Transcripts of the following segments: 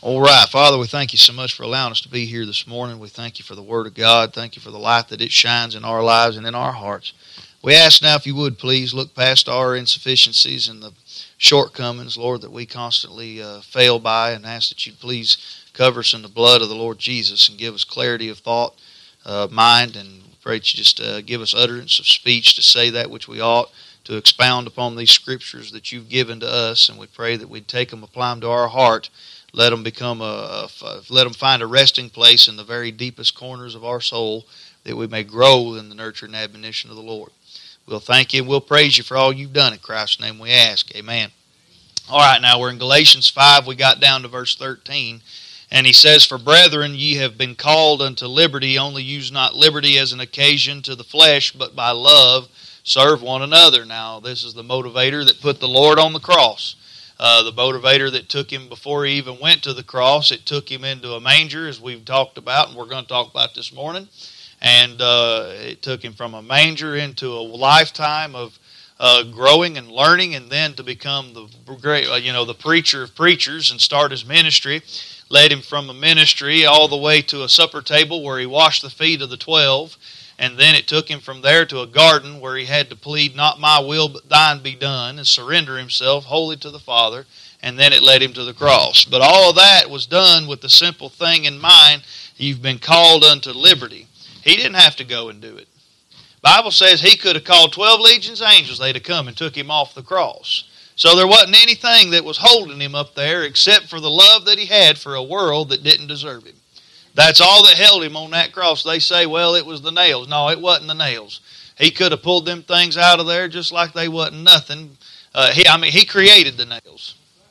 All right, Father, we thank you so much for allowing us to be here this morning. We thank you for the Word of God. Thank you for the light that it shines in our lives and in our hearts. We ask now, if you would, please look past our insufficiencies and the shortcomings, Lord, that we constantly fail by, and ask that you please cover us in the blood of the Lord Jesus and give us clarity of thought, mind, and pray that you just give us utterance of speech to say that which we ought, to expound upon these scriptures that you've given to us, and we pray that we'd take them, apply them to our heart. Let them become let them find a resting place in the very deepest corners of our soul, that we may grow in the nurture and admonition of the Lord. We'll thank you and we'll praise you for all you've done. In Christ's name we ask. Amen. All right, now we're in Galatians 5. We got down to verse 13. And he says, "For brethren, ye have been called unto liberty. Only use not liberty as an occasion to the flesh, but by love serve one another." Now, this is the motivator that put the Lord on the cross. The motivator that took him before he even went to the cross. It took him into a manger, as we've talked about, and we're going to talk about this morning. And it took him from a manger into a lifetime of growing and learning, and then to become the great, the preacher of preachers and start his ministry. Led him from a ministry all the way to a supper table where he washed the feet of the 12. And then it took him from there to a garden where he had to plead, "Not my will, but thine be done," and surrender himself wholly to the Father. And then it led him to the cross. But all of that was done with the simple thing in mind: you've been called unto liberty. He didn't have to go and do it. The Bible says he could have called 12 legions of angels. They'd have come and took him off the cross. So there wasn't anything that was holding him up there except for the love that he had for a world that didn't deserve him. That's all that held him on that cross. They say, well, it was the nails. No, it wasn't the nails. He could have pulled them things out of there just like they wasn't nothing. He created the nails.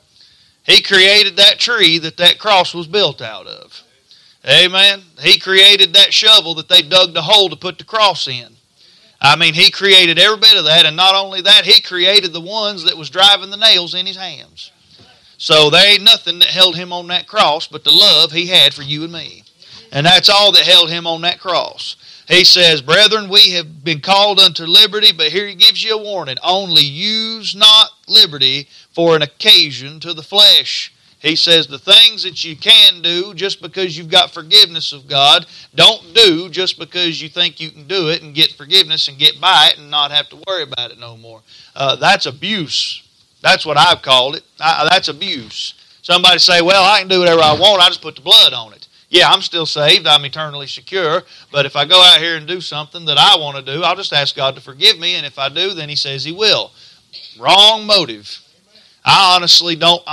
He created that tree that cross was built out of. Amen. He created that shovel that they dug the hole to put the cross in. He created every bit of that, and not only that, he created the ones that was driving the nails in his hands. So there ain't nothing that held him on that cross but the love he had for you and me. And that's all that held him on that cross. He says, "Brethren, we have been called unto liberty," but here he gives you a warning. "Only use not liberty for an occasion to the flesh." He says the things that you can do just because you've got forgiveness of God, don't do just because you think you can do it and get forgiveness and get by it and not have to worry about it no more. That's abuse. That's what I've called it. That's abuse. Somebody say, "Well, I can do whatever I want. I just put the blood on it." Yeah, I'm still saved. I'm eternally secure. But if I go out here and do something that I want to do, I'll just ask God to forgive me. And if I do, then he says he will. Wrong motive. I honestly don't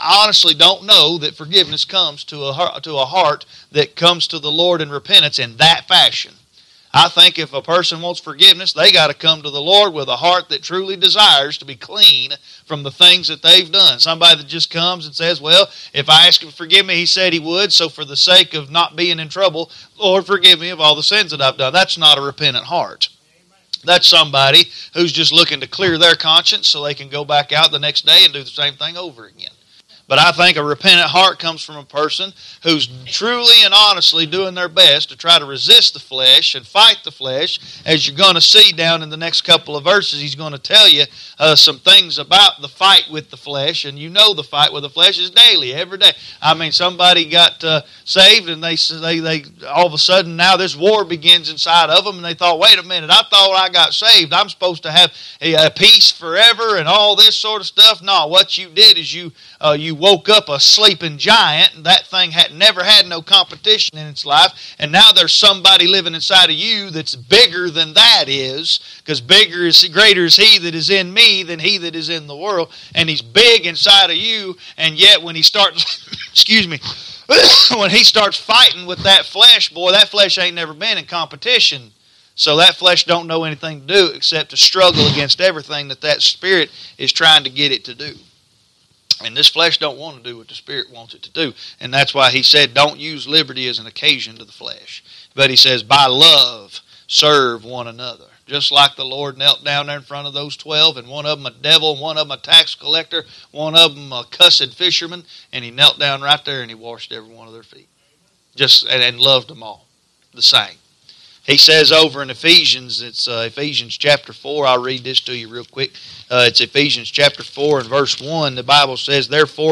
know that forgiveness comes to a heart that comes to the Lord in repentance in that fashion. I think if a person wants forgiveness, they got to come to the Lord with a heart that truly desires to be clean from the things that they've done. Somebody that just comes and says, "Well, if I ask him to forgive me, he said he would, so for the sake of not being in trouble, Lord, forgive me of all the sins that I've done." That's not a repentant heart. That's somebody who's just looking to clear their conscience so they can go back out the next day and do the same thing over again. But I think a repentant heart comes from a person who's truly and honestly doing their best to try to resist the flesh and fight the flesh. As you're going to see down in the next couple of verses, he's going to tell you some things about the fight with the flesh. And you know the fight with the flesh is daily, every day. Somebody got saved and they all of a sudden now this war begins inside of them. And they thought, wait a minute, I thought I got saved. I'm supposed to have a peace forever and all this sort of stuff. No, what you did is you woke up a sleeping giant, and that thing had never had no competition in its life, and now there's somebody living inside of you that's bigger than that is, because greater is he that is in me than he that is in the world, and he's big inside of you, and yet when he starts, when he starts fighting with that flesh, boy, that flesh ain't never been in competition. So that flesh don't know anything to do except to struggle against everything that spirit is trying to get it to do. And this flesh don't want to do what the Spirit wants it to do. And that's why he said, don't use liberty as an occasion to the flesh. But he says, by love, serve one another. Just like the Lord knelt down there in front of those 12, and one of them a devil, and one of them a tax collector, one of them a cussed fisherman, and he knelt down right there and he washed every one of their feet. And loved them all the same. He says over in Ephesians, it's Ephesians chapter 4. I'll read this to you real quick. It's Ephesians chapter 4 and verse 1. The Bible says,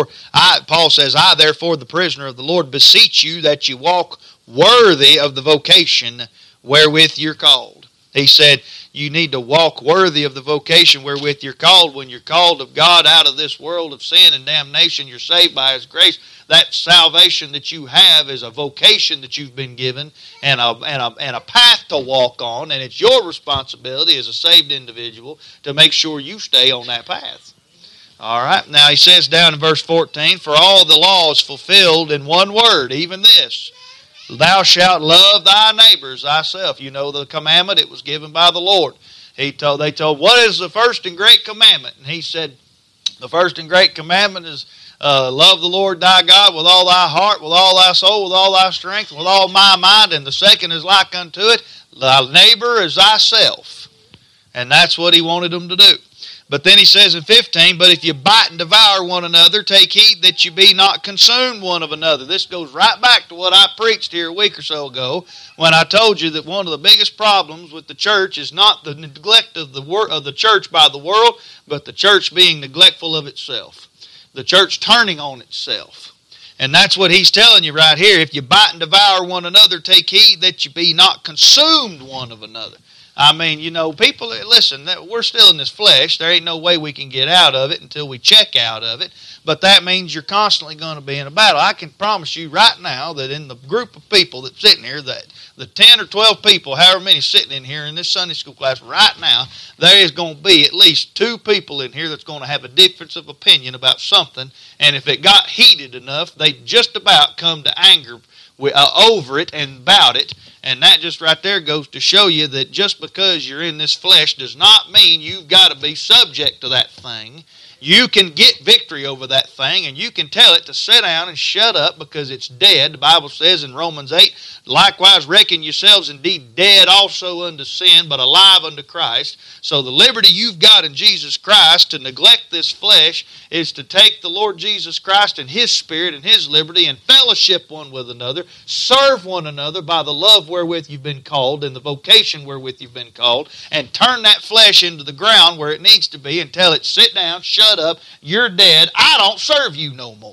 Paul says, I, therefore, the prisoner of the Lord, beseech you that you walk worthy of the vocation wherewith you're called. He said, you need to walk worthy of the vocation wherewith you're called. When you're called of God out of this world of sin and damnation, you're saved by His grace. That salvation that you have is a vocation that you've been given and a path to walk on, and it's your responsibility as a saved individual to make sure you stay on that path. All right, now he says down in verse 14, for all the law is fulfilled in one word, even this, thou shalt love thy neighbors thyself. You know the commandment, it was given by the Lord. They told, what is the first and great commandment? And he said, the first and great commandment is love the Lord thy God with all thy heart, with all thy soul, with all thy strength, with all my mind. And the second is like unto it, thy neighbor is thyself. And that's what he wanted them to do. But then he says in 15, but if you bite and devour one another, take heed that you be not consumed one of another. This goes right back to what I preached here a week or so ago when I told you that one of the biggest problems with the church is not the neglect of the church by the world, but the church being neglectful of itself. The church turning on itself. And that's what he's telling you right here. If you bite and devour one another, take heed that you be not consumed one of another. I mean, you know, people, listen, we're still in this flesh. There ain't no way we can get out of it until we check out of it. But that means you're constantly going to be in a battle. I can promise you right now that in the group of people that's sitting here, that the 10 or 12 people, however many sitting in here in this Sunday school class right now, there is going to be at least 2 people in here that's going to have a difference of opinion about something. And if it got heated enough, they just about come to anger over it and about it. And that just right there goes to show you that just because you're in this flesh does not mean you've got to be subject to that thing. You can get victory over that thing, and you can tell it to sit down and shut up because it's dead. The Bible says in Romans 8, likewise reckon yourselves indeed dead also unto sin, but alive unto Christ. So the liberty you've got in Jesus Christ to neglect this flesh is to take the Lord Jesus Christ and His Spirit and His liberty and fellowship one with another, serve one another by the love wherewith you've been called and the vocation wherewith you've been called, and turn that flesh into the ground where it needs to be and tell it, sit down, shut up, you're dead, I don't serve you no more.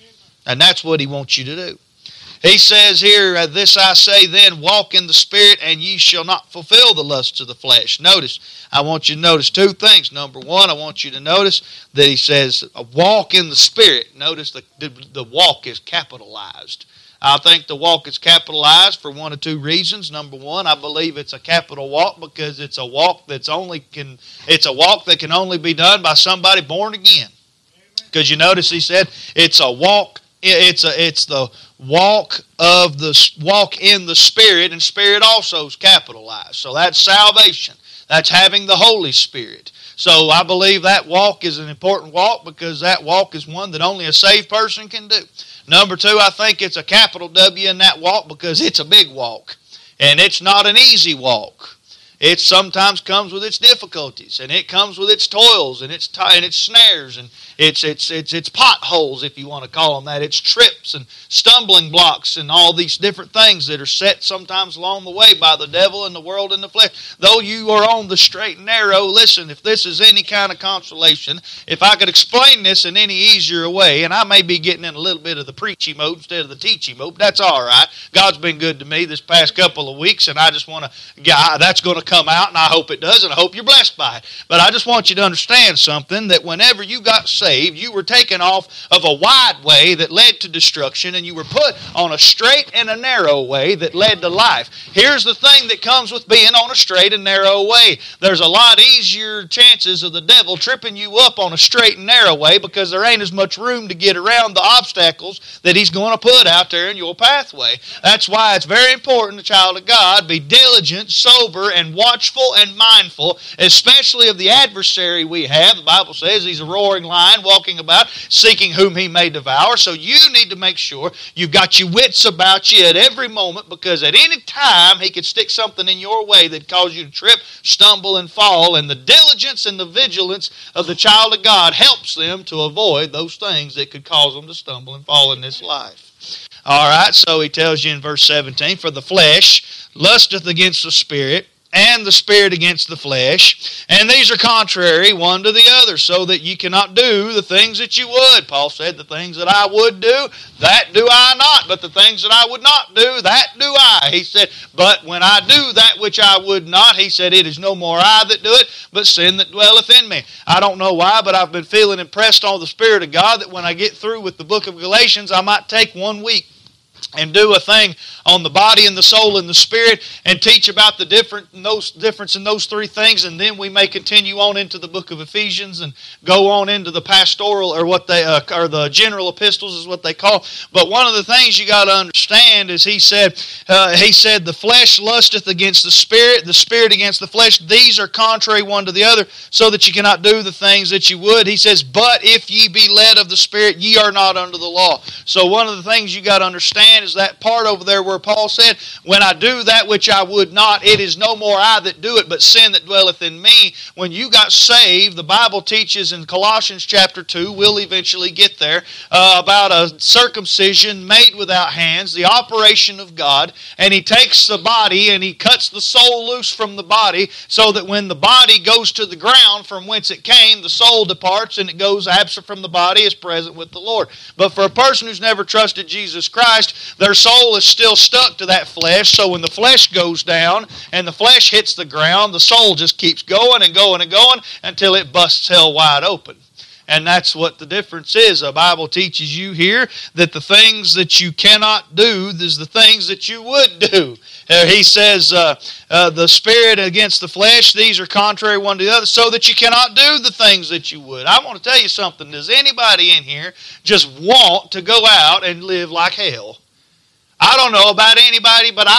And that's what he wants you to do. He says here, this I say then, walk in the Spirit, and ye shall not fulfill the lusts of the flesh. Notice, I want you to notice 2 things. Number 1, I want you to notice that he says, walk in the Spirit. Notice the walk is capitalized. I think the walk is capitalized for 1 or 2 reasons. Number 1, I believe it's a capital walk because it's a walk that can only be done by somebody born again. Because you notice he said it's a walk. It's the walk in the Spirit, and Spirit also is capitalized. So that's salvation. That's having the Holy Spirit. So I believe that walk is an important walk because that walk is one that only a saved person can do. Number 2, I think it's a capital W in that walk because it's a big walk. And it's not an easy walk. It sometimes comes with its difficulties, and it comes with its toils, and its snares, and its potholes, if you want to call them that. It's trips and stumbling blocks and all these different things that are set sometimes along the way by the devil and the world and the flesh. Though you are on the straight and narrow, listen, if this is any kind of consolation, if I could explain this in any easier way, and I may be getting in a little bit of the preachy mode instead of the teachy mode, that's all right. God's been good to me this past couple of weeks, and I just want to, that's going to come out, and I hope it does, and I hope you're blessed by it. But I just want you to understand something, that whenever you got saved, you were taken off of a wide way that led to destruction, and you were put on a straight and a narrow way that led to life. Here's the thing that comes with being on a straight and narrow way. There's a lot easier chances of the devil tripping you up on a straight and narrow way because there ain't as much room to get around the obstacles that he's going to put out there in your pathway. That's why it's very important, the child of God, be diligent, sober, and watchful and mindful, especially of the adversary we have. The Bible says he's a roaring lion walking about, seeking whom he may devour. So you need to make sure you've got your wits about you at every moment, because at any time he could stick something in your way that cause you to trip, stumble, and fall. And the diligence and the vigilance of the child of God helps them to avoid those things that could cause them to stumble and fall in this life. All right, so he tells you in verse 17, for the flesh lusteth against the Spirit, and the Spirit against the flesh. And these are contrary one to the other, so that ye cannot do the things that you would. Paul said, the things that I would do, that do I not. But the things that I would not do, that do I. He said, but when I do that which I would not, he said, it is no more I that do it, but sin that dwelleth in me. I don't know why, but I've been feeling impressed on the Spirit of God that when I get through with the book of Galatians, I might take 1 week and do a thing on the body and the soul and the spirit and teach about the difference in those three things, and then we may continue on into the book of Ephesians and go on into the pastoral, or what they or the general epistles is what they call. But one of the things you got to understand is he said the flesh lusteth against the spirit against the flesh. These are contrary one to the other, so that you cannot do the things that you would. He says, but if ye be led of the Spirit, ye are not under the law. So one of the things you got to understand is that part over there where Paul said, when I do that which I would not, it is no more I that do it, but sin that dwelleth in me. When you got saved, the Bible teaches in Colossians chapter 2, we'll eventually get there, about a circumcision made without hands, the operation of God, and he takes the body and he cuts the soul loose from the body, so that when the body goes to the ground from whence it came, the soul departs and it goes absent from the body, is present with the Lord. But for a person who's never trusted Jesus Christ, their soul is still stuck to that flesh, so when the flesh goes down and the flesh hits the ground, the soul just keeps going and going and going until it busts hell wide open. And that's what the difference is. The Bible teaches you here that the things that you cannot do is the things that you would do. He says, the spirit against the flesh, these are contrary one to the other, so that you cannot do the things that you would. I want to tell you something. Does anybody in here just want to go out and live like hell? I don't know about anybody, but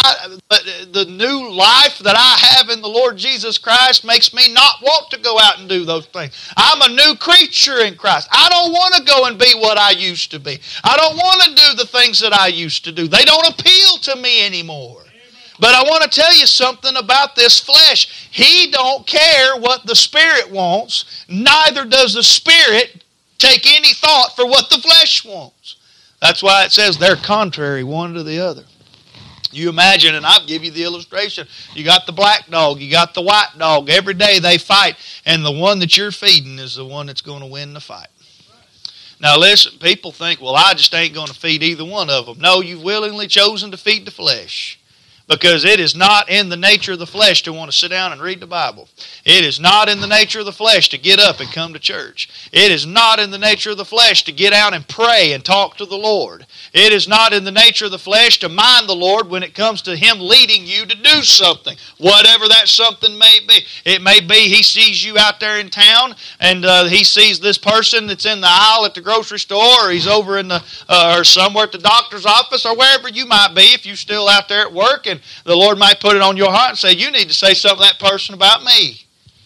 the new life that I have in the Lord Jesus Christ makes me not want to go out and do those things. I'm a new creature in Christ. I don't want to go and be what I used to be. I don't want to do the things that I used to do. They don't appeal to me anymore. But I want to tell you something about this flesh. He don't care what the Spirit wants, neither does the Spirit take any thought for what the flesh wants. That's why it says they're contrary one to the other. You imagine, and I'll give you the illustration. You got the black dog, you got the white dog. Every day they fight, and the one that you're feeding is the one that's going to win the fight. Now listen, people think, well, I just ain't going to feed either one of them. No, you've willingly chosen to feed the flesh. Because it is not in the nature of the flesh to want to sit down and read the Bible. It is not in the nature of the flesh to get up and come to church. It is not in the nature of the flesh to get out and pray and talk to the Lord. It is not in the nature of the flesh to mind the Lord when it comes to Him leading you to do something, whatever that something may be. It may be He sees you out there in town, and He sees this person that's in the aisle at the grocery store, or He's over in the or somewhere at the doctor's office, or wherever you might be if you're still out there at work, and the Lord might put it on your heart and say, you need to say something to that person about me.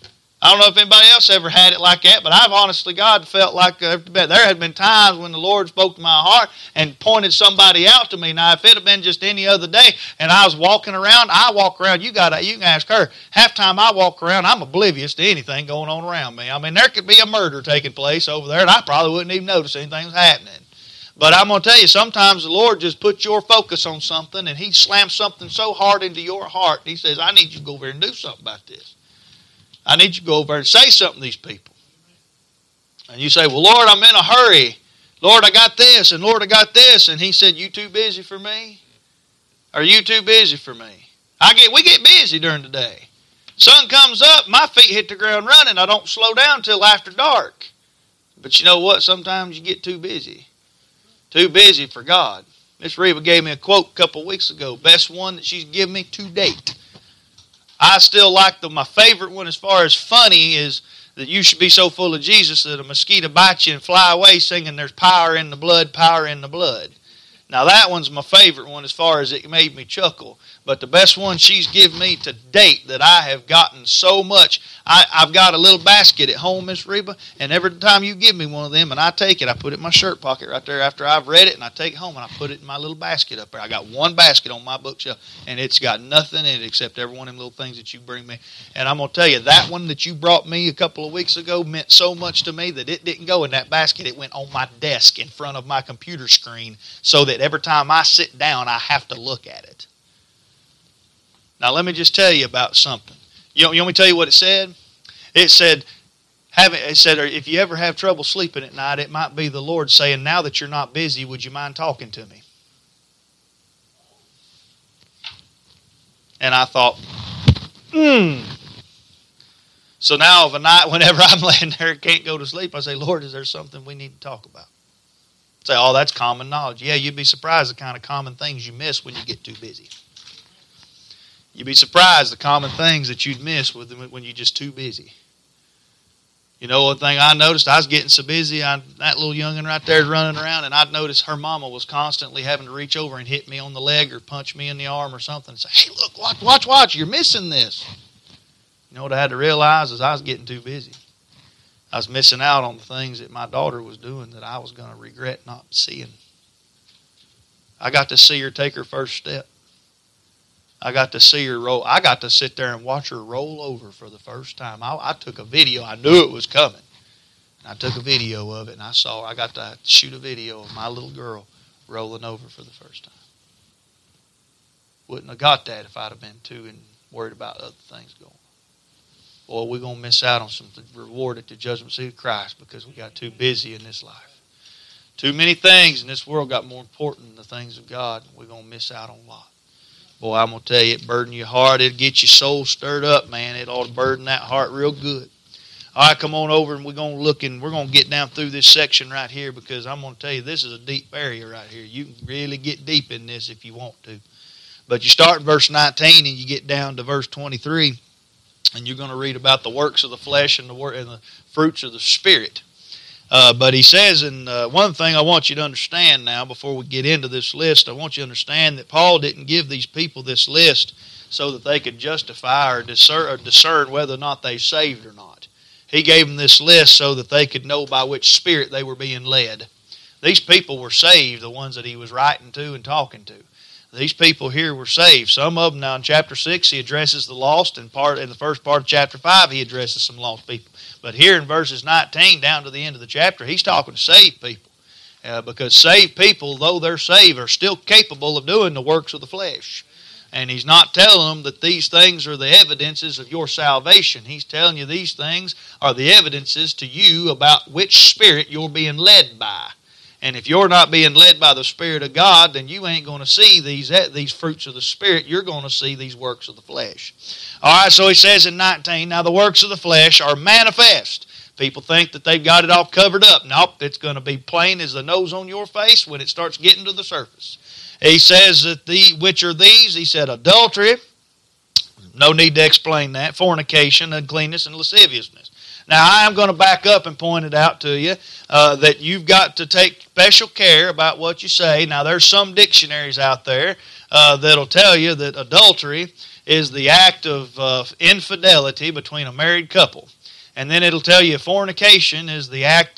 I don't know if anybody else ever had it like that, but I've honestly, God, felt like there had been times when the Lord spoke to my heart and pointed somebody out to me. Now, if it had been just any other day and I was walking around, I walk around, you can ask her. Half time I walk around, I'm oblivious to anything going on around me. I mean, there could be a murder taking place over there, and I probably wouldn't even notice anything was happening. But I'm going to tell you, sometimes the Lord just puts your focus on something, and He slams something so hard into your heart, He says, I need you to go over here and do something about this. I need you to go over there and say something to these people. And you say, well, Lord, I'm in a hurry. Lord, I got this, and Lord, I got this. And He said, you too busy for me? Are you too busy for me? We get busy during the day. Sun comes up, my feet hit the ground running. I don't slow down till after dark. But you know what? Sometimes you get too busy. Too busy for God. Miss Reba gave me a quote a couple weeks ago. Best one that she's given me to date. I still like my favorite one as far as funny is that you should be so full of Jesus that a mosquito bites you and fly away singing there's power in the blood, power in the blood. Now that one's my favorite one as far as it made me chuckle. But the best one she's given me to date that I have gotten so much, I've got a little basket at home, Miss Reba, and every time you give me one of them and I take it, I put it in my shirt pocket right there after I've read it, and I take it home and I put it in my little basket up there. I got one basket on my bookshelf, and it's got nothing in it except every one of them little things that you bring me. And I'm going to tell you, that one that you brought me a couple of weeks ago meant so much to me that it didn't go in that basket. It went on my desk in front of my computer screen so that every time I sit down, I have to look at it. Now let me just tell you about something. You want me to tell you what it said? It said, if you ever have trouble sleeping at night, it might be the Lord saying, now that you're not busy, would you mind talking to me? And I thought, So now of a night, whenever I'm laying there and can't go to sleep, I say, Lord, is there something we need to talk about? Say, oh, that's common knowledge. Yeah, you'd be surprised the kind of common things you miss when you get too busy. You'd be surprised the common things that you'd miss when you're just too busy. You know, one thing I noticed, I was getting so busy, that little youngin' right there is running around, and I'd noticed her mama was constantly having to reach over and hit me on the leg or punch me in the arm or something and say, hey, look, watch, you're missing this. You know what I had to realize is I was getting too busy. I was missing out on the things that my daughter was doing that I was going to regret not seeing. I got to see her take her first step. I got to see her roll. I got to sit there and watch her roll over for the first time. I took a video. I knew it was coming. I took a video of it, and I got to shoot a video of my little girl rolling over for the first time. Wouldn't have got that if I'd have been too worried about other things going on. Boy, we're going to miss out on some reward at the judgment seat of Christ because we got too busy in this life. Too many things in this world got more important than the things of God. We're going to miss out on a lot. Boy, I'm going to tell you, it burden your heart. It'll get your soul stirred up, man. It ought to burden that heart real good. All right, come on over and we're going to look and we're going to get down through this section right here because I'm going to tell you this is a deep area right here. You can really get deep in this if you want to. But you start in verse 19 and you get down to verse 23. And you're going to read about the works of the flesh and the fruits of the Spirit. But he says, and one thing I want you to understand now before we get into this list, I want you to understand that Paul didn't give these people this list so that they could justify or discern whether or not they saved or not. He gave them this list so that they could know by which Spirit they were being led. These people were saved, the ones that he was writing to and talking to. These people here were saved. Some of them now in chapter 6 he addresses the lost, and in the first part of chapter 5 he addresses some lost people. But here in verses 19 down to the end of the chapter he's talking to saved people. Because saved people, though they're saved, are still capable of doing the works of the flesh. And he's not telling them that these things are the evidences of your salvation. He's telling you these things are the evidences to you about which Spirit you're being led by. And if you're not being led by the Spirit of God, then you ain't going to see these fruits of the Spirit. You're going to see these works of the flesh. All right, so he says in 19, now the works of the flesh are manifest. People think that they've got it all covered up. Nope, it's going to be plain as the nose on your face when it starts getting to the surface. He says that which are these? He said adultery. No need to explain that. Fornication, uncleanness, and lasciviousness. Now, I am going to back up and point it out to you that you've got to take special care about what you say. Now, there's some dictionaries out there that'll tell you that adultery is the act of infidelity between a married couple. And then it'll tell you fornication is the act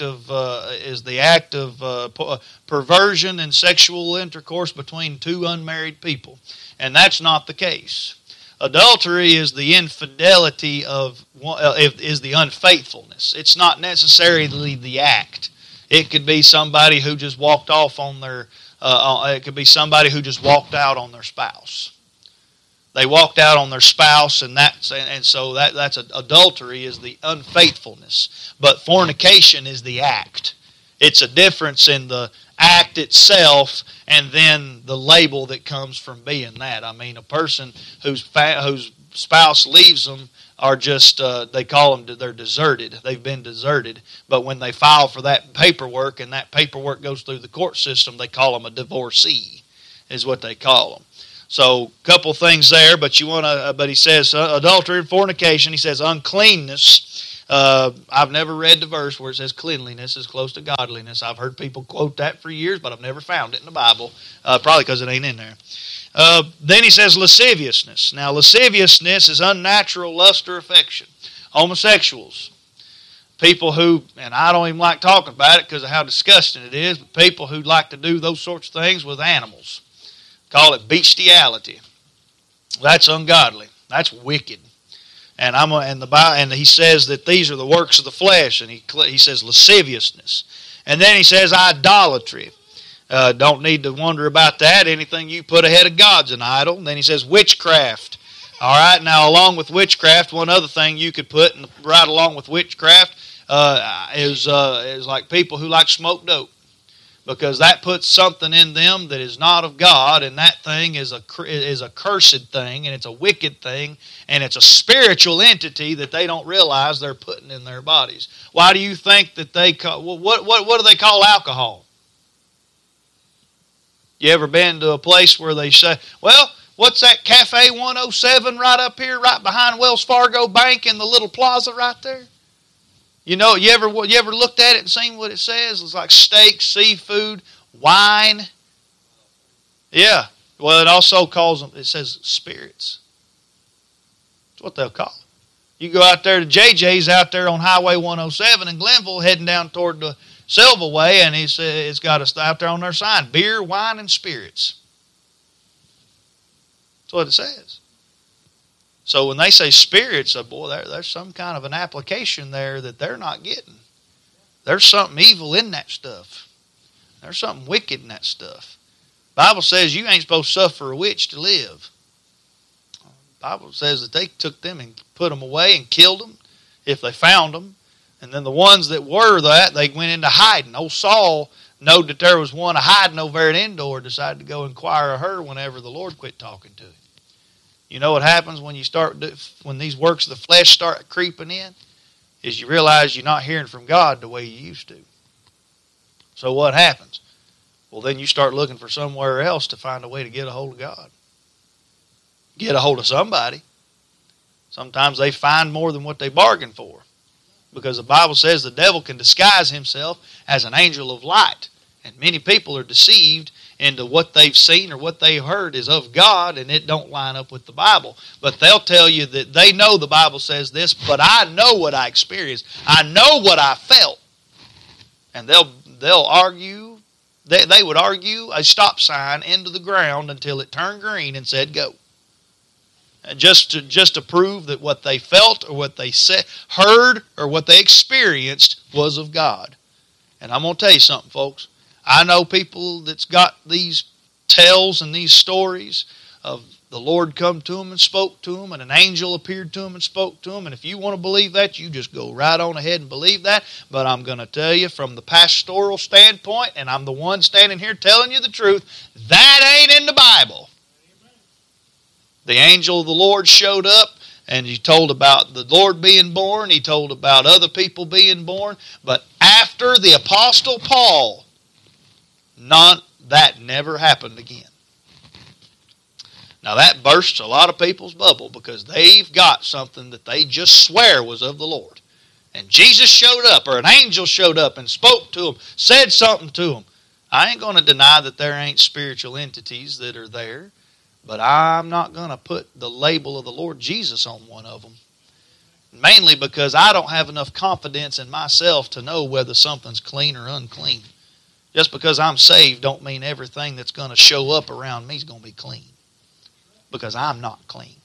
of perversion and sexual intercourse between two unmarried people. And that's not the case. Adultery is the infidelity is the unfaithfulness. It's not necessarily the act. It could be somebody who just walked off on their. It could be somebody who just walked out on their spouse. They walked out on their spouse, and so that's adultery is the unfaithfulness. But fornication is the act. It's a difference in the act itself and then the label that comes from being that. I mean, a person whose spouse leaves them are just, they call them, they're deserted. They've been deserted. But when they file for that paperwork and that paperwork goes through the court system, they call them a divorcee, is what they call them. So, a couple things there, but he says adultery and fornication. He says uncleanness. I've never read the verse where it says cleanliness is close to godliness. I've heard people quote that for years, but I've never found it in the Bible, probably because it ain't in there. Then he says lasciviousness. Now, lasciviousness is unnatural lust or affection. Homosexuals, people who, and I don't even like talking about it because of how disgusting it is, but people who like to do those sorts of things with animals. Call it bestiality. That's ungodly. That's wicked. And he says that these are the works of the flesh, and he says lasciviousness, and then he says idolatry. Don't need to wonder about that. Anything you put ahead of God's an idol. And then he says witchcraft. All right, now along with witchcraft, one other thing you could put right along with witchcraft is like people who like smoke dope, because that puts something in them that is not of God, and that thing is a cursed thing, and it's a wicked thing, and it's a spiritual entity that they don't realize they're putting in their bodies. Why do you think that they call what do they call alcohol? You ever been to a place where they say, well, what's that Cafe 107 right up here, right behind Wells Fargo Bank in the little plaza right there? You know, you ever looked at it and seen what it says? It's like steak, seafood, wine. Yeah. Well, it also calls them, it says spirits. That's what they'll call it. You go out there to JJ's out there on Highway 107 in Glenville, heading down toward the Silva Way, and it's got a out there on their sign, beer, wine, and spirits. That's what it says. So when they say spirits, boy, there's some kind of an application there that they're not getting. There's something evil in that stuff. There's something wicked in that stuff. The Bible says you ain't supposed to suffer a witch to live. The Bible says that they took them and put them away and killed them if they found them. And then the ones that were that, they went into hiding. Old Saul knowed that there was one hiding over there at Endor, decided to go inquire of her whenever the Lord quit talking to him. You know what happens when when these works of the flesh start creeping in? Is you realize you're not hearing from God the way you used to. So what happens? Well, then you start looking for somewhere else to find a way to get a hold of God. Get a hold of somebody. Sometimes they find more than what they bargained for. Because the Bible says the devil can disguise himself as an angel of light. And many people are deceived into what they've seen or what they heard is of God, and it don't line up with the Bible. But they'll tell you that they know the Bible says this, but I know what I experienced. I know what I felt. And they'll argue, they would argue a stop sign into the ground until it turned green and said go. And just to prove that what they felt or what they said, heard or what they experienced was of God. And I'm going to tell you something, folks. I know people that's got these tales and these stories of the Lord come to them and spoke to them, and an angel appeared to them and spoke to them. And if you want to believe that, you just go right on ahead and believe that. But I'm going to tell you from the pastoral standpoint, and I'm the one standing here telling you the truth, that ain't in the Bible. The angel of the Lord showed up, and he told about the Lord being born. He told about other people being born. But after the Apostle Paul, that never happened again. Now that bursts a lot of people's bubble because they've got something that they just swear was of the Lord. And Jesus showed up, or an angel showed up and spoke to them, said something to them. I ain't going to deny that there ain't spiritual entities that are there, but I'm not going to put the label of the Lord Jesus on one of them. Mainly because I don't have enough confidence in myself to know whether something's clean or unclean. Just because I'm saved don't mean everything that's going to show up around me is going to be clean. Because I'm not clean.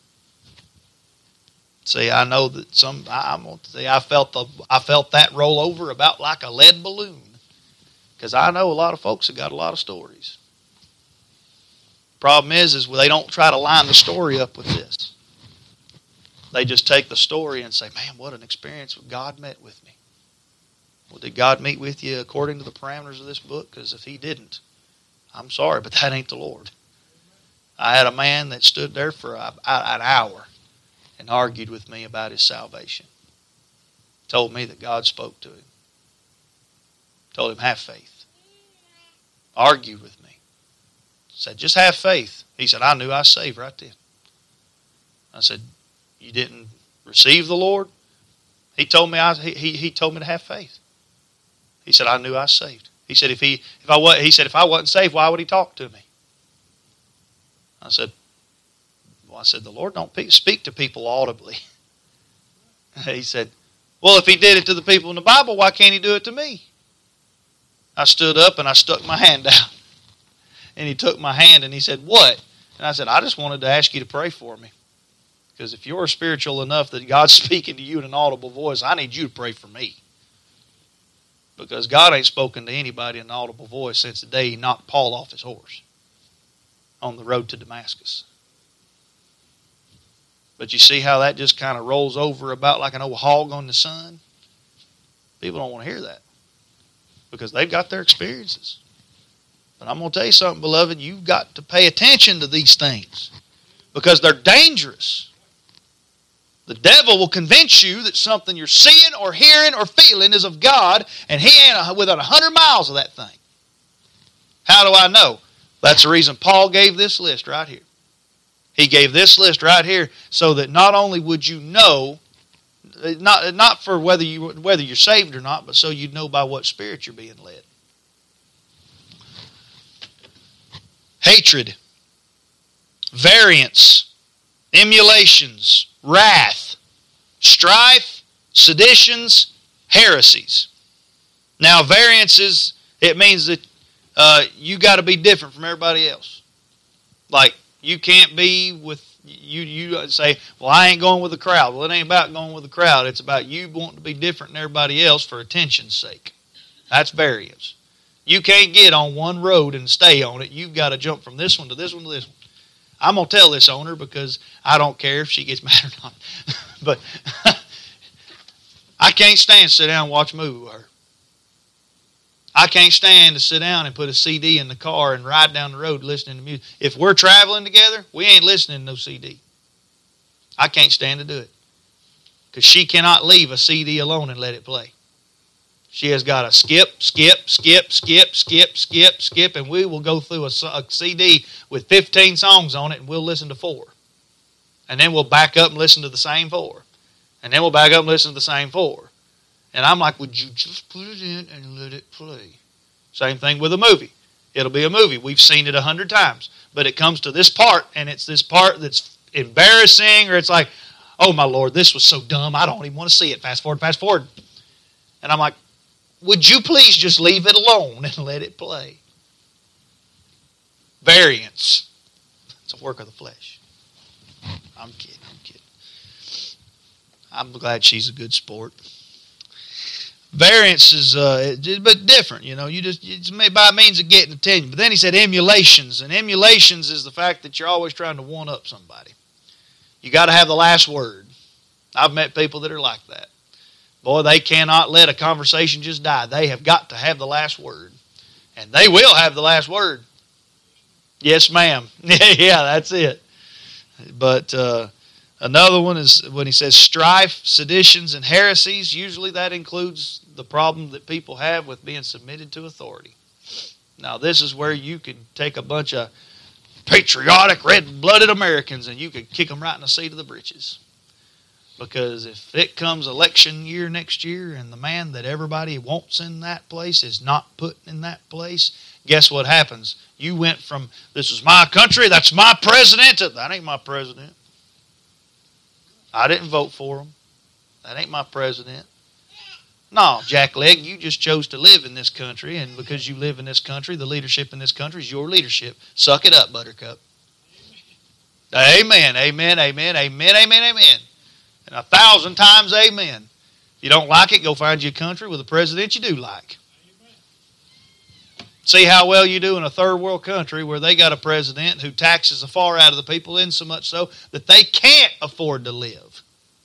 See, I know that I felt that roll over about like a lead balloon. Because I know a lot of folks have got a lot of stories. Problem is they don't try to line the story up with this. They just take the story and say, man, what an experience God met with me. Well, did God meet with you according to the parameters of this book? Because if he didn't, I'm sorry, but that ain't the Lord. I had a man that stood there for an hour and argued with me about his salvation. Told me that God spoke to him. Told him, have faith. Argued with me. Said, just have faith. He said, I knew I was saved right then. I said, you didn't receive the Lord? He told me he told me to have faith. He said, I knew I was saved. He said, if I wasn't saved, why would he talk to me? I said, the Lord don't speak to people audibly. He said, well, if he did it to the people in the Bible, why can't he do it to me? I stood up and I stuck my hand out. And he took my hand and he said, what? And I said, I just wanted to ask you to pray for me. Because if you're spiritual enough that God's speaking to you in an audible voice, I need you to pray for me. Because God ain't spoken to anybody in an audible voice since the day he knocked Paul off his horse on the road to Damascus. But you see how that just kind of rolls over about like an old hog on the sun? People don't want to hear that because they've got their experiences. But I'm going to tell you something, beloved. You've got to pay attention to these things because they're dangerous. The devil will convince you that something you're seeing or hearing or feeling is of God, and he ain't within 100 miles of that thing. How do I know? That's the reason Paul gave this list right here. He gave this list right here so that not only would you know, not for whether you're saved or not, but so you'd know by what spirit you're being led. Hatred, variance, emulations, wrath, strife, seditions, heresies. Now, variances, it means that you got to be different from everybody else. Like, you can't be with, you say, well, I ain't going with the crowd. Well, it ain't about going with the crowd. It's about you wanting to be different than everybody else for attention's sake. That's variance. You can't get on one road and stay on it. You've got to jump from this one to this one to this one. I'm going to tell this owner because I don't care if she gets mad or not. But I can't stand to sit down and watch a movie with her. I can't stand to sit down and put a CD in the car and ride down the road listening to music. If we're traveling together, we ain't listening to no CD. I can't stand to do it. Because she cannot leave a CD alone and let it play. She has got to skip, and we will go through a CD with 15 songs on it, and we'll listen to 4. And then we'll back up and listen to the same 4. And then we'll back up and listen to the same 4. And I'm like, would you just put it in and let it play? Same thing with a movie. It'll be a movie. We've seen it 100 times. But it comes to this part, and it's this part that's embarrassing, or it's like, oh, my Lord, this was so dumb, I don't even want to see it. Fast forward. And I'm like, would you please just leave it alone and let it play? Variance. It's a work of the flesh. I'm kidding. I'm glad she's a good sport. Variance is but different, you know. It's by means of getting attention. But then he said emulations, and emulations is the fact that you're always trying to one up somebody. You got to have the last word. I've met people that are like that. Boy, they cannot let a conversation just die. They have got to have the last word, and they will have the last word. Yes, ma'am. Yeah, that's it. But another one is when he says strife, seditions, and heresies. Usually that includes the problem that people have with being submitted to authority. Now, this is where you could take a bunch of patriotic, red-blooded Americans and you could kick them right in the seat of the britches. Because if it comes election year next year and the man that everybody wants in that place is not put in that place, guess what happens? You went from, this is my country, that's my president, to, that ain't my president. I didn't vote for him. That ain't my president. No, jackleg, you just chose to live in this country, and because you live in this country, the leadership in this country is your leadership. Suck it up, Buttercup. Amen, amen, amen, amen, amen, amen. And 1,000 times amen. If you don't like it, go find you a country with a president you do like. See how well you do in a third world country where they got a president who taxes the far out of the people, in so much so that they can't afford to live.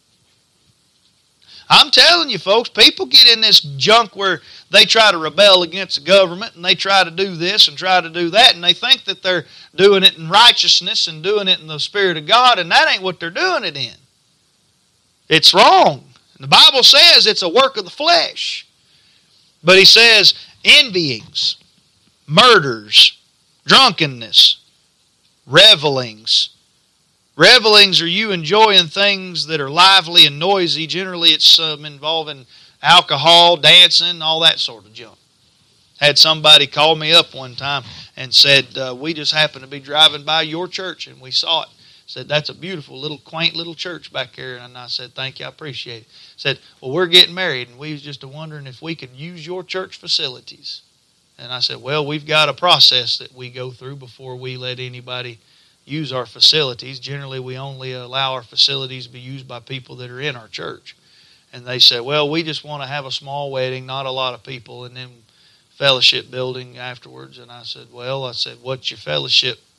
I'm telling you, folks, people get in this junk where they try to rebel against the government and they try to do this and try to do that, and they think that they're doing it in righteousness and doing it in the Spirit of God, and that ain't what they're doing it in. It's wrong. The Bible says it's a work of the flesh. But he says envyings, murders, drunkenness, revelings. Revelings are you enjoying things that are lively and noisy. Generally, it's involving alcohol, dancing, all that sort of junk. Had somebody call me up one time and said, we just happened to be driving by your church and we saw it. Said, that's a beautiful little quaint little church back there. And I said, thank you, I appreciate it. Said, well, we're getting married and we was just wondering if we could use your church facilities. And I said, well, we've got a process that we go through before we let anybody use our facilities. Generally, we only allow our facilities to be used by people that are in our church. And they said, well, we just want to have a small wedding, not a lot of people, and then fellowship building afterwards. And I said, what's your fellowship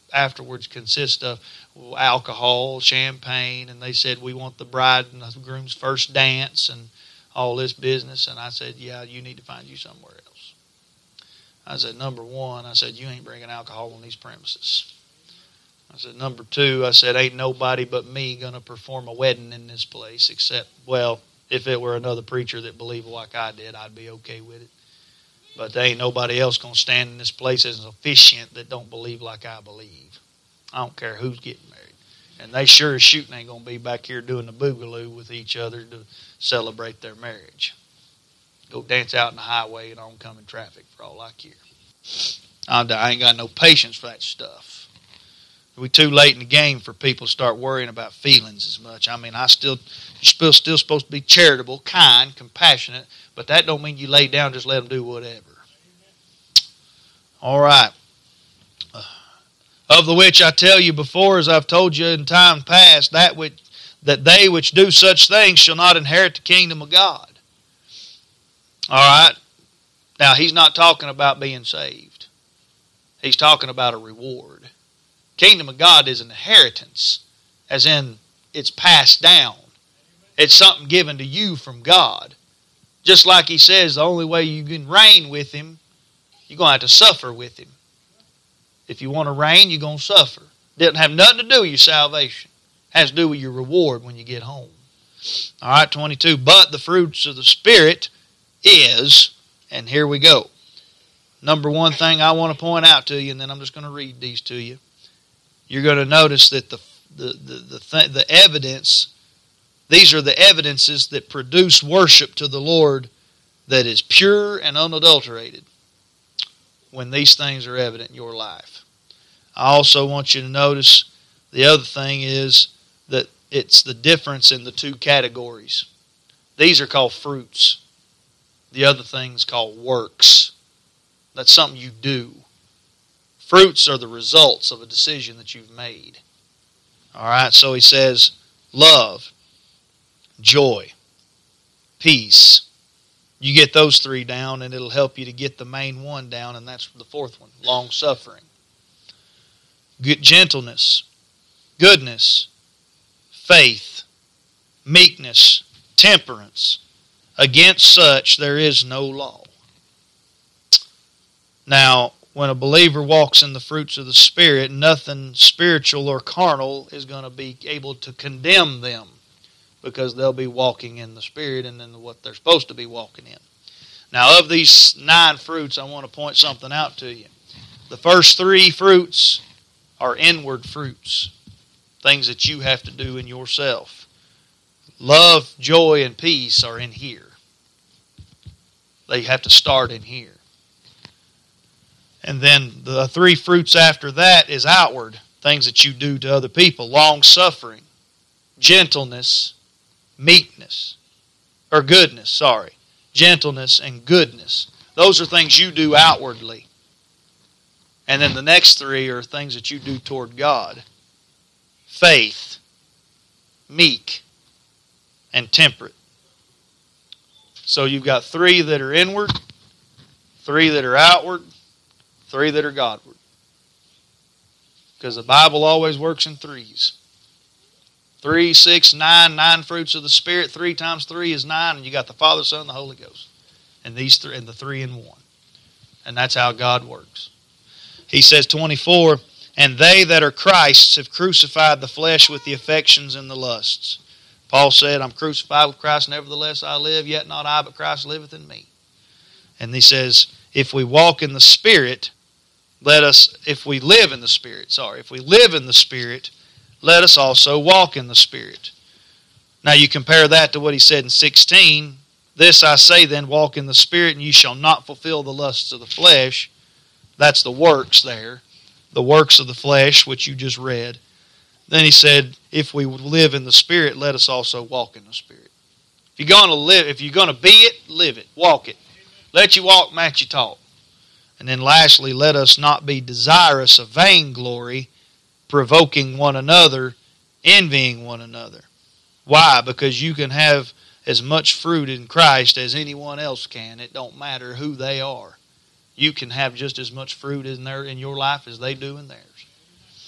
afterwards consist of alcohol, champagne, and they said, we want the bride and the groom's first dance and all this business. And I said, yeah, you need to find you somewhere else. I said, number one, I said, you ain't bringing alcohol on these premises. I said, number two, I said, ain't nobody but me going to perform a wedding in this place except, well, if it were another preacher that believed like I did, I'd be okay with it. But there ain't nobody else going to stand in this place as an officiant that don't believe like I believe. I don't care who's getting married. And they sure as shooting ain't going to be back here doing the boogaloo with each other to celebrate their marriage. Go dance out in the highway and oncoming traffic for all I care. I ain't got no patience for that stuff. We're too late in the game for people to start worrying about feelings as much. I mean, you're still supposed to be charitable, kind, compassionate, but that don't mean you lay down, just let them do whatever. All right. Of the which I tell you before, as I've told you in time past, that they which do such things shall not inherit the kingdom of God. All right. Now, he's not talking about being saved. He's talking about a reward. Kingdom of God is an inheritance, as in it's passed down. It's something given to you from God. Just like he says, the only way you can reign with him, you're going to have to suffer with him. If you want to reign, you're going to suffer. It doesn't have nothing to do with your salvation. It has to do with your reward when you get home. All right, 22. But the fruits of the Spirit is, and here we go. Number one thing I want to point out to you, and then I'm just going to read these to you. You're going to notice that the evidence, these are the evidences that produce worship to the Lord that is pure and unadulterated when these things are evident in your life. I also want you to notice the other thing is that it's the difference in the two categories. These are called fruits. The other thing is called works. That's something you do. Fruits are the results of a decision that you've made. All right, so he says love, joy, peace. You get those three down and it'll help you to get the main one down, and that's the fourth one, long-suffering. Gentleness, goodness, faith, meekness, temperance. Against such there is no law. Now, when a believer walks in the fruits of the Spirit, nothing spiritual or carnal is going to be able to condemn them, because they'll be walking in the Spirit and in what they're supposed to be walking in. Now, of these 9 fruits, I want to point something out to you. The first 3 fruits are inward fruits, things that you have to do in yourself. Love, joy, and peace are in here. They have to start in here. And then the 3 fruits after that is outward, things that you do to other people. Long-suffering, gentleness, meekness, or goodness, sorry. Gentleness and goodness. Those are things you do outwardly. And then the next 3 are things that you do toward God. Faith, meek, and temperate. So you've got 3 that are inward, 3 that are outward, 3 that are Godward. Because the Bible always works in 3s. 3, 6, 9 fruits of the Spirit. 3 times 3 is 9, and you got the Father, Son, and the Holy Ghost. And these 3, and the 3 in 1. And that's how God works. He says, 24, and they that are Christ's have crucified the flesh with the affections and the lusts. Paul said, I'm crucified with Christ, nevertheless I live, yet not I, but Christ liveth in me. And he says, if we walk in the Spirit, if we live in the Spirit, let us also walk in the Spirit. Now you compare that to what he said in 16. This I say then, walk in the Spirit, and you shall not fulfill the lusts of the flesh. That's the works there. The works of the flesh, which you just read. Then he said, if we live in the Spirit, let us also walk in the Spirit. If you're going to be it, live it, walk it. Let you walk, match you talk. And then lastly, let us not be desirous of vainglory, provoking one another, envying one another. Why? Because you can have as much fruit in Christ as anyone else can. It don't matter who they are. You can have just as much fruit in your life as they do in theirs.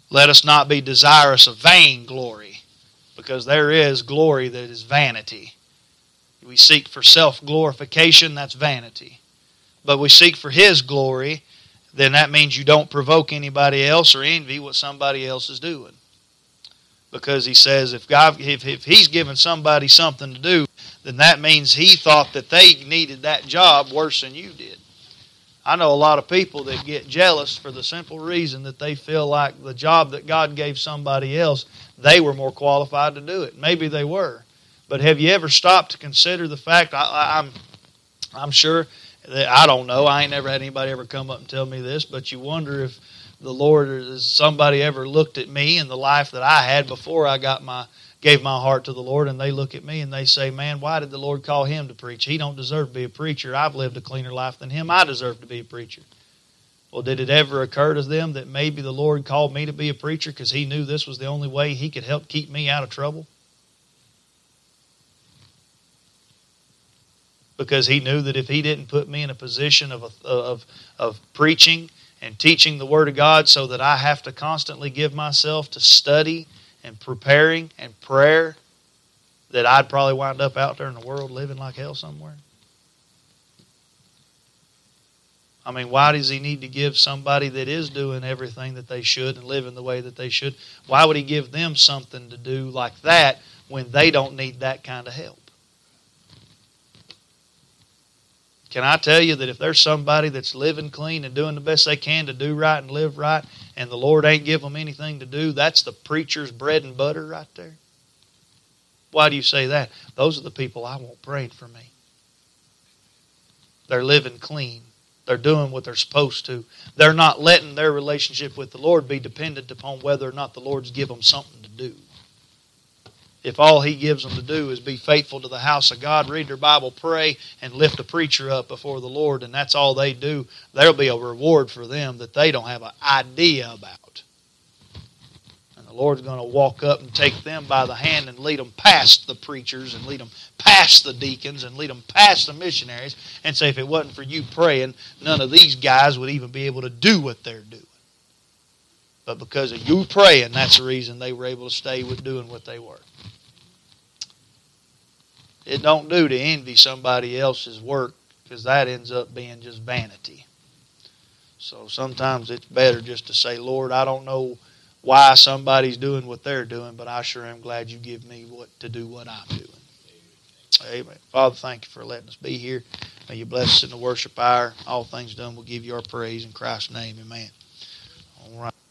Let us not be desirous of vain glory, because there is glory that is vanity. We seek for self-glorification, that's vanity. But we seek for His glory, then that means you don't provoke anybody else or envy what somebody else is doing. Because He says if He's given somebody something to do, then that means He thought that they needed that job worse than you did. I know a lot of people that get jealous for the simple reason that they feel like the job that God gave somebody else, they were more qualified to do it. Maybe they were. But have you ever stopped to consider the fact, I'm sure, that, I don't know, I ain't never had anybody ever come up and tell me this, but you wonder if the Lord or somebody ever looked at me and the life that I had before I gave my heart to the Lord, and they look at me and they say, man, why did the Lord call him to preach? He don't deserve to be a preacher. I've lived a cleaner life than him. I deserve to be a preacher. Well, did it ever occur to them that maybe the Lord called me to be a preacher because He knew this was the only way He could help keep me out of trouble? Because He knew that if He didn't put me in a position of preaching and teaching the Word of God so that I have to constantly give myself to study and preparing and prayer, that I'd probably wind up out there in the world living like hell somewhere. I mean, why does He need to give somebody that is doing everything that they should and living the way that they should, why would He give them something to do like that when they don't need that kind of help? Can I tell you that if there's somebody that's living clean and doing the best they can to do right and live right, and the Lord ain't give them anything to do, that's the preacher's bread and butter right there? Why do you say that? Those are the people I want praying for me. They're living clean. They're doing what they're supposed to. They're not letting their relationship with the Lord be dependent upon whether or not the Lord's give them something to do. If all He gives them to do is be faithful to the house of God, read their Bible, pray, and lift a preacher up before the Lord, and that's all they do, there'll be a reward for them that they don't have an idea about. And the Lord's going to walk up and take them by the hand and lead them past the preachers and lead them past the deacons and lead them past the missionaries and say, if it wasn't for you praying, none of these guys would even be able to do what they're doing. But because of you praying, that's the reason they were able to stay with doing what they were. It don't do to envy somebody else's work, because that ends up being just vanity. So sometimes it's better just to say, Lord, I don't know why somebody's doing what they're doing, but I sure am glad you give me what to do what I'm doing. Amen. Father, thank you for letting us be here. May you bless us in the worship hour. All things done, we'll give you our praise in Christ's name. Amen. All right.